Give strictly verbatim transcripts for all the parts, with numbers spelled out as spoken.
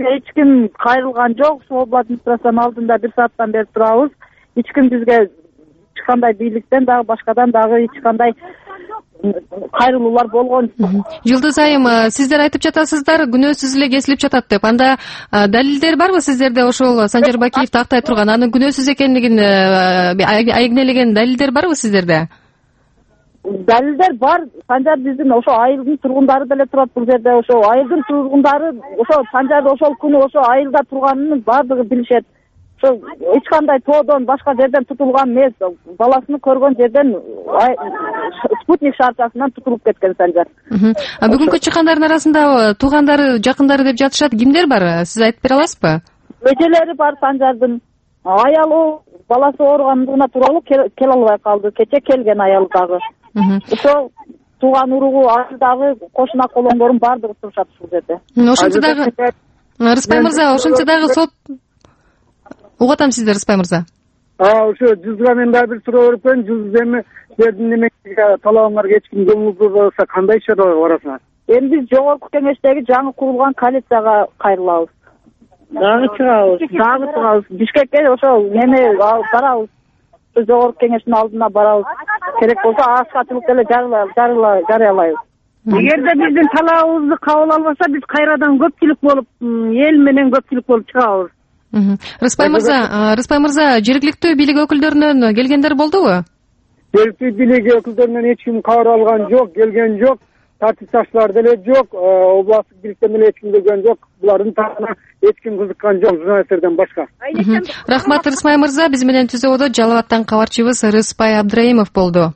бизге эч ким кайрылган жок. Суу администрациянын алдында бир сааттан бери турабыз. Эч ким бизге эч кандай бийликтен дагы башкадан дагы эч кандай кайрылуулар болгон. Жылдыз айым, сиздер айтып жатасыздар, күнөөсүз эле кесилип жатат деп. Анда далилдер барбы сиздерде ошол Санжар Бакиев тактай турган, анын күнөөсүз экенлигин айгинелеген далилдер барбы сиздерде? Далилдер бар. Санжар биздин ошо айылдын тургундары деле турат бул жерде. Ошо айылдын тургундары ошо Санжар ошол күнү ошо айылда турганын баардыгы билишет. Ошо эч кандай тоодон башка жерден тутулган эмес. Баласыны көргөн жерден спутник шарчасынан тутулуп кеткен Санжар. Бүгүнкү чыккандардын арасында туугандары, жакындары деп жатышат. Кимдер бар? Сиз айтып бере аласызбы? Эжелери бар Санжардын. Аялы баласы ооругандыгына тууралуу келе албай калды. Кече келген аялы дагы. Ошол тууган уругу айылдагы кошуна колоңдорун баардыгы турушат ушул жерде. Ошентсе дагы Рыспай мырза, ошентсе дагы сот угуп атам сиздер, Рыспай мырза. А, ошо Жузга мен дагы бир суроо берип коеюн. Жуз эми силердин немеңизге талабыңарга эч ким көңүл бурбаса кандай чараларга барасыңар? Эми биз жогорку кеңештеги жаңы курулган коалицияга кайрылабыз. Дагы чыгабыз, дагы чыгабыз. Бишкекке ошо неме алып барабыз. Жогорку кеңештин алдына барабыз. Керек болсо ачкачылык деле жарыялайбыз. Эгерде биздин талабыбызды кабыл албаса, биз кайрадан көпчүлүк болуп, эл менен көпчүлүк болуп чыгабыз. Рыспай мырза, Рыспай мырза, жергиликтүү бийлик өкүлдөрүнөн келгендер болдубу? Жергиликтүү бийлик өкүлдөрүнөн эч ким кабар алган жок, келген жок. Тартипташчылар деле жок, областтык бийликтен деле эч ким келген жок. Булардын тарабына эч ким кызыккан жок, журналисттерден башка. Рахмат, Рыспай мырза. Биз менен түзөдө Жалал Абадтан кабарчыбыз Рыспай Абдраимов болду.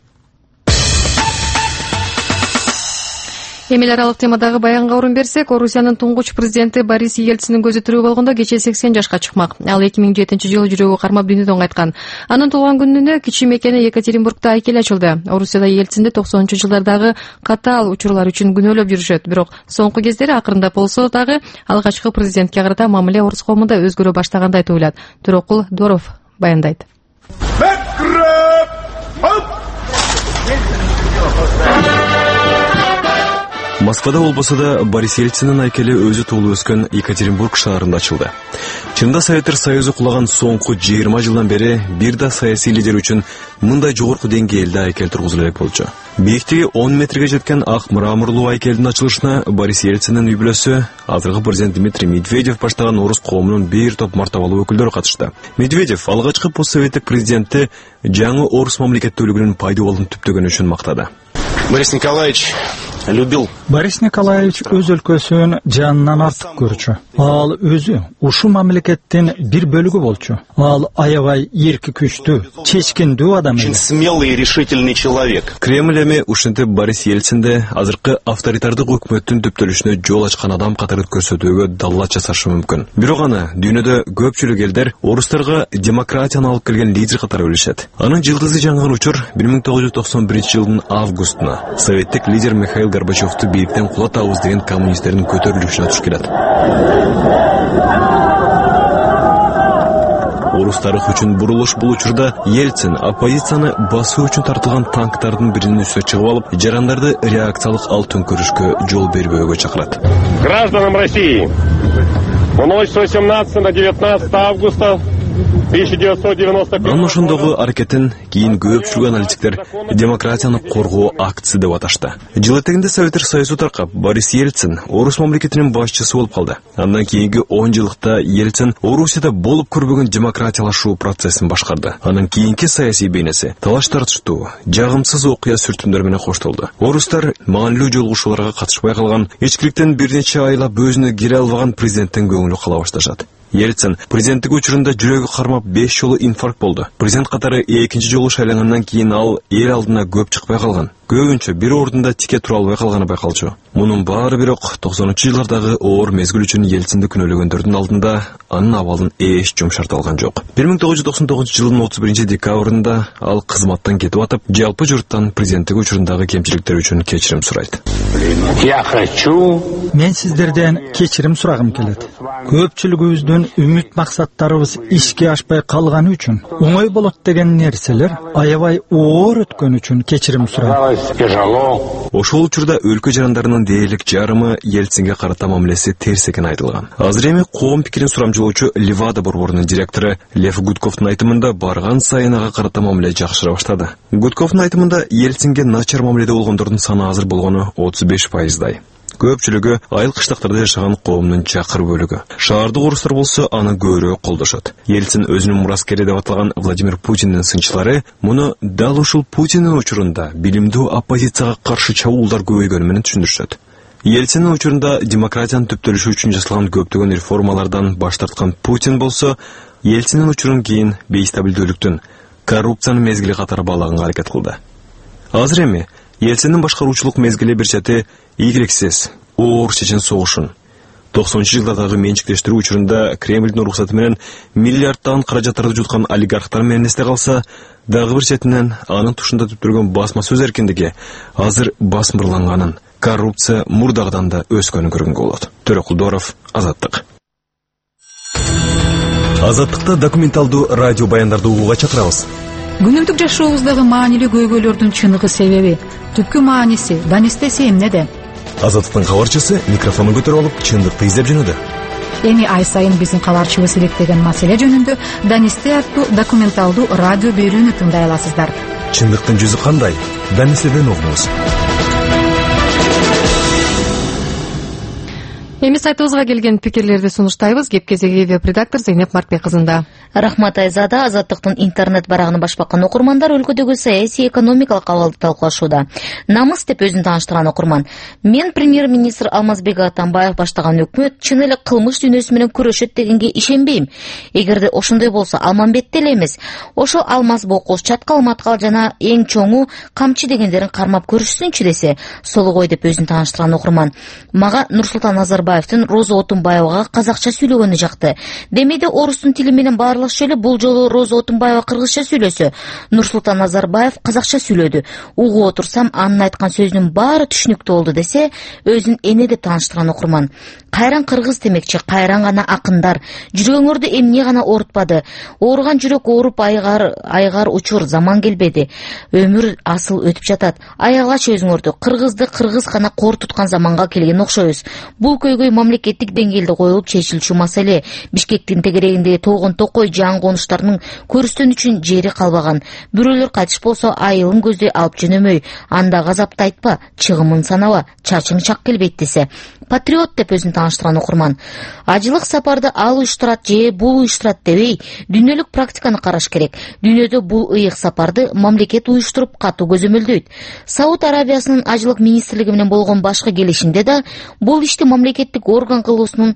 Эми эл аралык темадагы баянга орун берсек, Орусиянын туңгуч президенти Борис Ельцинин көзү тирүү болгондо кечээ сексен жашка чыкмак. Ал эки миң жетинчи жылы жүрөгү кармап дүйнөдөн кайткан. Анын туулган күнүнө кичи мекени Екатеринбургда айкел ачылды. Орусияда Ельцинди токсонунчу жылдардагы катаал учурлар үчүн күнөөлөп жүрүшөт. Бирок соңку кездери акырындап болсо дагы алгачкы президентке карата мамиле орус коомунда өзгөрө баштагандай туюлат. Төрөкул Доров баяндайт. Москвада болбосо да Борис Ельцинин айкели өзү туулуп өскөн Екатеринбург шаарында ачылды. Чында Советтер Союзу кулаган соңку жыйырма жылдан бери бир да саясий лидер үчүн мындай жогорку деңгээлде айкел тургузула элек болчу. Бийиктиги он метрге жеткен ак мраморлуу айкелдин ачылышына Борис Ельцинин үй бүлөсү, азыркы президент Дмитрий Медведев баштаган орус коомунун бир топ мартабалуу өкүлдөрү катышты. Медведев алгачкы постсоветтик президентти жаңы орус мамлекеттүүлүгүнүн пайда болуун түптөгөнү үчүн мактады. Борис Николаевич любил. Борис Николаевич өз өлкөсүн жанынан артык көрчү. Ал өзү ушул мамлекеттин бир бөлүгү болчу. Ал аябай эрки күчтүү, чечкиндүү адам эле. Очень смелый и решительный человек. Кремль эми ушинтип Борис Ельцинди азыркы авторитардык өкмөттүн түптөлүшүнө жол ачкан адам катары көрсөтүүгө даллат жасашы мүмкүн. Бирок аны дүйнөдө көпчүлүк элдер орустарга демократияны алып келген лидер катары билишет. Анын жылдызы жаңган учур бир миң тогуз жүз токсон биринчи жылдын августуна советтик лидер Михаил Горбачевду бийиктен кулатабыз деген коммунисттердин көтөрүлүшүнө туш келет. Орус тарыхы үчүн бурулуш бул учурда Ельцин оппозицияны басуу үчүн тартылган танктардын биринин үстүнө чыгып алып, жарандарды реакциялык ал төңкөрүшкө жол бербөөгө чакырат. Гражданам России, в ночь с восемнадцатого на девятнадцатое августа тысяча девятьсот девяносто первого Анын ошондогу аракетин кийин көпчүлүк аналитиктер демократияны коргоо акциясы деп аташты. Жыл этегинде Советтер Союзу таркап, Борис Ельцин орус мамлекетинин башчысы болуп калды. Андан кийинки он жылдыкта Ельцин Орусияда болуп көрбөгөн демократиялашуу процессин башкарды. Анын кийинки саясий бейнеси талаш тартыштуу, жагымсыз окуя сүртүмдөр менен коштолду. Орустар маанилүү жолугушууларга катышпай калган, эчкиликтен бир нече айлап өзүнө кире албаган президенттин көңүлү кала башташат. Ельцин президенттик учурунда жүрөгү кармап беш жолу инфаркт болду. Президент катары экинчи жолу шайлангандан кийин ал эл алдына көп чыкпай калган. Көбүнчө бир ордунда тике тура албай калганы байкалчу. Мунун баары бирок токсонунчу жылдардагы оор мезгил үчүн Ельцинди күнөөлөгөндөрдүн алдында анын абалын эч жумшарталган жок. бир миң тогуз жүз токсон тогузунчу жылдын отуз биринчи декабрында ал кызматтан кетип атып, жалпы журттан президенттик учурундагы кемчиликтер үчүн кечирим сурайт. Я хочу. Мен сиздерден кечирим сурагым келет. Көпчүлүгүбүздүн үмүт максаттарыбыз ишке ашпай калганы үчүн, оңой болот деген нерселер аябай оор өткөн үчүн кечирим сурайм. досталось тяжело. Ошол учурда өлкө жарандарынын дээрлик жарымы Ельцинге карата мамилеси терс экени айтылган. Азыр эми коом пикирин сурамжылоочу Левада борборунун директору Лев Гудковдун айтымында барган сайын ага карата мамиле жакшыра баштады. Гудковдун айтымында Ельцинге начар мамиледе болгондордун саны азыр болгону отуз беш пайыздай. Көпчүлүгү айыл кыштактарда жашаган коомдун чакыр бөлүгү. Шаардык орустар болсо аны көбүрөөк колдошот. Ельцин өзүнүн мураскери деп аталган Владимир Путиндин сынчылары муну дал ушул Путиндин учурунда билимдүү оппозицияга каршы чабуулдар көбөйгөнү менен түшүндүрүшөт. Ельциндин учурунда демократиянын түптөлүшү үчүн жасалган көптөгөн реформалардан баш тарткан Путин болсо, Ельциндин учурун кийин бейстабилдүүлүктүн, коррупциянын мезгили катары баалаганга аракет кылды. Азыр эми Ельциндин башкаруучулук мезгили бир чети ийгиликсиз, оор чечен согушун. токсонунчу жылдардагы менчиктештирүү учурунда Кремлдин уруксаты менен миллиардтаган каражаттарды жуткан олигархтар менен эсте калса, дагы бир четинен анын тушунда түптөлгөн басма сөз эркиндиги азыр басмырланганын, коррупция мурдагыдан да өскөнүн көргөнгө болот. Төрөкулдоров, Азаттык. Азаттыкта документалдуу радио баяндарды угууга чакырабыз. Күнүмдүк жашообуздагы маанилүү көйгөйлөрдүн чыныгы себеби, түпкү мааниси, данистеси эмнеде? Азаттыктын кабарчысы микрофонун көтөрүп алып, чындыкты издеп жүрөдү. Эми ай сайын биздин кабарчыбыз иликтеген маселе жөнүндө Данисте аттуу документалдуу радио берүүнү тыңдай аласыздар. Чындыктын жүзү кандай? Данистеден угуңуз. Эми сайтыбызга келген пикирлерди сунуштайбыз. Кеп кезеги веб-редактор Зейнеп Мартбек кызында. Рахмат Айзада. Азаттыктын интернет барагын баш баккан окурмандар өлкөдөгү саясий экономикалык абалды талкуулашууда. Намыс деп өзүн тааныштырган окурман: мен премьер-министр Алмазбек Атамбаев баштаган өкмөт чын эле кылмыш дүйнөсү менен күрөшөт дегенге ишенбейм. Эгерде ошондой болсо Алмамбетти эле эмес, ошол Алмаз Бокуш, Чаткал Маткал жана эң чоңу Камчы дегендерин кармап көрүшсүнчү десе, солугой деп өзүн тааныштырган окурман. Мага Нурсултан Назарбаевдин Роза Отунбаевага казакча сүйлөгөнү жакты. Демейде орустун тили менен баарлашчу эле бул жолу Роза Отунбаева кыргызча сүйлөсө, Нурсултан Назарбаев казакча сүйлөдү. Угуп отурсам анын айткан сөзүнүн баары түшүнүктүү болду десе, өзүн эне деп тааныштырган окурман. Кайран кыргыз демекчи, кайран гана акындар. Жүрөгүңөрдү эмне гана оорутпады. Ооруган жүрөк ооруп айгар айгар учур заман келбеди. Өмүр асыл өтүп жатат. Аягачы өзүңөрдү. Кыргызды кыргыз гана кор туткан заманга келген окшойбуз. Бул көйгөй мамлекеттик деңгээлде коюлуп чечилчү маселе. Бишкектин тегерегиндеги толгон токой жан конуштарынын көрүстөн үчүн жери калбаган. Бирөөлөр кайтыш болсо айылын көздөй алып жөнөмөй. Анда газапты айтпа, чыгымын санаба, чачың чак келбейт десе. Патриот деп өзүн тааныштырган окурман. Ажылык сапарды ал уюштурат же бул уюштурат дебей, дүйнөлүк практиканы караш керек. Дүйнөдө бул ыйык сапарды мамлекет уюштуруп катуу көзөмөлдөйт. Сауд Арабиясынын ажылык министрлиги менен болгон башкы келишимде да бул ишти мамлекеттик орган кылуусунун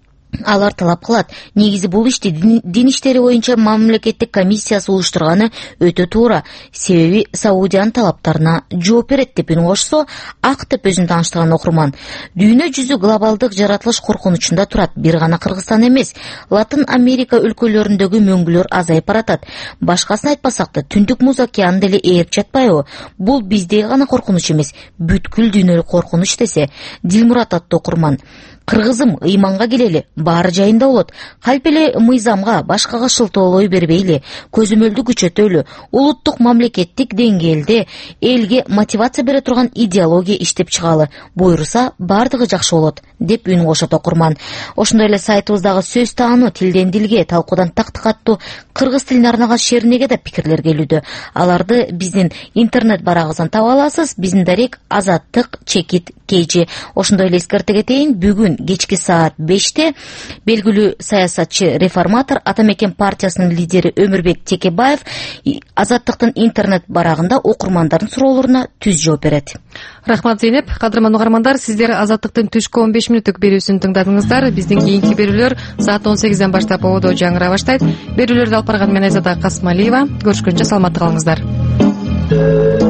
алар талап кылат. Негизи бул ишти дин иштери боюнча мамлекеттик комиссиясы уюштурганы өтө туура. Себеби Саудиянын талаптарына жооп берет деп үн кошсо, ак деп өзүн тааныштырган окурман. Дүйнө жүзү глобалдык жаратылыш коркунучунда турат. Бир гана Кыргызстан эмес, Латын Америка өлкөлөрүндөгү мөңгүлөр азайып баратат. Башкасын айтпасак да, Түндүк Муз океаны деле ээрип жатпайбы? Бул биздеги гана коркунуч эмес, бүткүл дүйнөлүк коркунуч десе. Дилмурат аттуу окурман. Кыргызым, ыйманга келели, баары жайында болот. Калп эле мыйзамга, башкага шылтоолой бербейли, көзөмөлдү күчөтөлү, улуттук мамлекеттик деңгээлде элге мотивация бере турган идеология иштеп чыгалы. Буйруса, бардыгы жакшы болот, деп үн кошот окурман. Ошондой эле сайтыбыздагы сөз таануу тилден дилге, талкуудан тактык аттуу кыргыз тилине арналган шеринеге да пикирлер келүүдө. Аларды биздин интернет барагыбыздан таба аласыз. Биздин дарек Азаттык чекит кж. Ошондой эле эскерте кетейин, бүгүн кечки саат беште белгилүү саясатчы реформатор Атамекен партиясынын лидери Өмүрбек Текебаев Азаттыктын интернет барагында окурмандардын суроолоруна түз жооп берет. Рахмат Зейнеп. Кадырман угармандар, сиздер Азаттыктын түшкү он беш мүнөттүк берүүсүн тыңдадыңыздар. Биздин кийинки берүүлөр саат он сегизден баштап ободо жаңыра баштайт. Берүүлөрдү алып барган мен Айзада Касмалиева. Көрүшкөнчө саламатта калыңыздар.